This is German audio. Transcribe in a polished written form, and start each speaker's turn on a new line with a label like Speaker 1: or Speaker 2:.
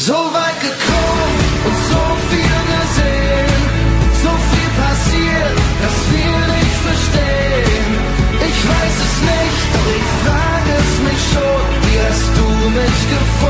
Speaker 1: So weit gekommen und so viel gesehen, so viel passiert, dass wir nicht verstehen. Ich weiß es nicht, doch ich frage es mich schon, wie hast du mich gefunden?